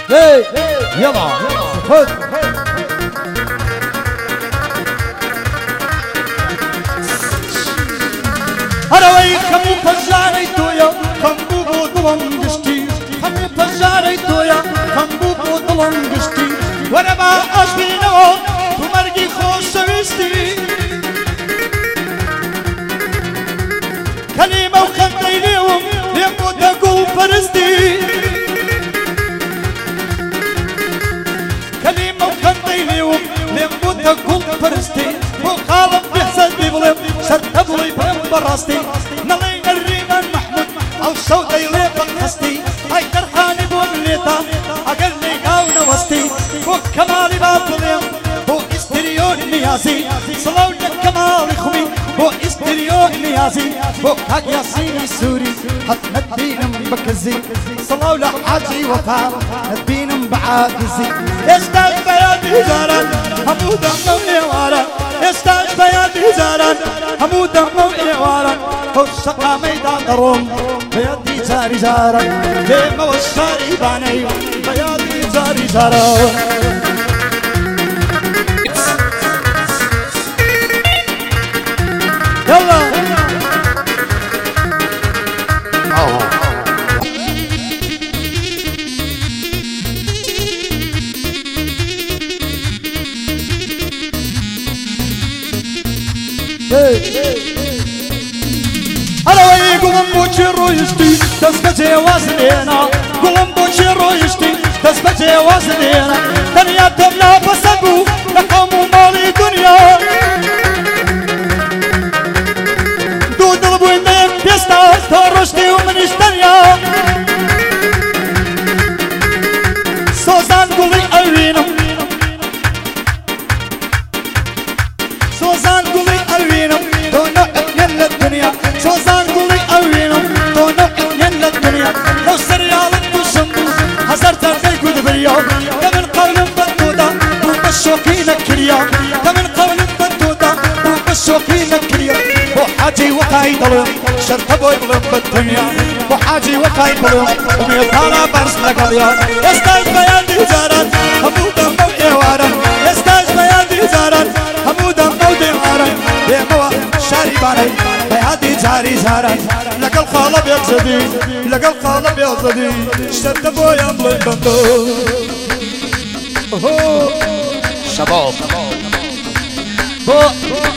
هي يلا خذ أنا ويكم فجاريتو يا خنبوب ظلم قشتي خم فجاريتو يا خنبوب ظلم قشتي وأنا ما أشبي نوم ومرقي خوش سويستي كلمة وخندي اليوم يموت أقول فرستي كلمة وخندي اليوم يموت أقول فرستي وخالف بحسدي بلم سرتبلي بهم براستي نلين الريمان محمود أو سودي ليبن خستي هاي ترحاني بوليتا أقل لي قاونا وستي وكمالي باطلين هو استريون نيازي صلو لك كمالي خمي هو استريون نيازي هو كاك ياسين السوري حط ندينم بكزي صلو لك حاجي وفا ندينم بعاجزي يستاج بيادي زاران حمودا موئي وارا يستاج بيادي زاران حمودا موئي وارا هو الشقا ميدان دروم بيادي زاري زاران ليما والشاري باني بيادي زاري زاران يلا أنا ويا قلم بوشيرو يشتي تسكتي واسدينا قلم بوشيرو يشتي تسكتي واسدينا دنيا تملا بسبو نقوم مالي دنيا دود البوين ديم بيستا ترشتي ومن اشتريا سوزان قولي أوينم سوزان قولي أوينم دون أكل الدنيا سوزان قولي أوينم دون أكل الدنيا لو سريالك وشمو حزرت الفيكود باليوم كمن قول بطوطة وبشوكين الكريا كمن قول بطوطة وبشوكين الكريا وحاجي وقايد لهم شرط بوي بلهم بالدنيا وحاجي وقايد لهم وميطانا برس لقليا يستاج بيادي زاران حمودا موئي وارا يستاج بيادي زاران حمودا موئي وارا يموا شارباني بيادي زاري زاران لقل خالب يقصدي لقل خالب يقصدي شرط بوي بلهم بندو شباب